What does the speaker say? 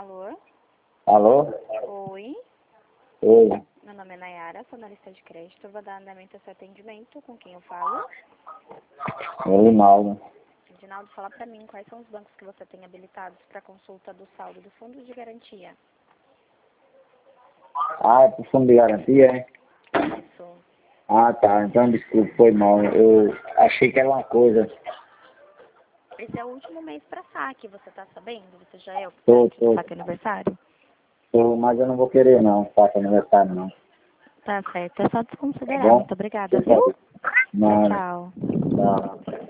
Alô? Alô? Oi, Oi, meu nome é Nayara, sou analista de crédito. Vou dar andamento ao seu atendimento. Com quem eu falo? é Rinaldo. Reginaldo, fala pra mim quais são os bancos que você tem habilitados para consulta do saldo do fundo de garantia. Ah, é pro fundo de garantia, é? Isso. Ah, tá. Então, desculpa, foi mal. Eu achei que era uma coisa. Esse é o último mês para saque, você tá sabendo? Você já é Tô, oficiante do tô, saque aniversário? tô, mas eu não vou querer, não. Faça aniversário, não. Tá certo, é só Tá desconsiderar. bom? Muito obrigada, viu? Tchau, Nada. tchau. Tchau.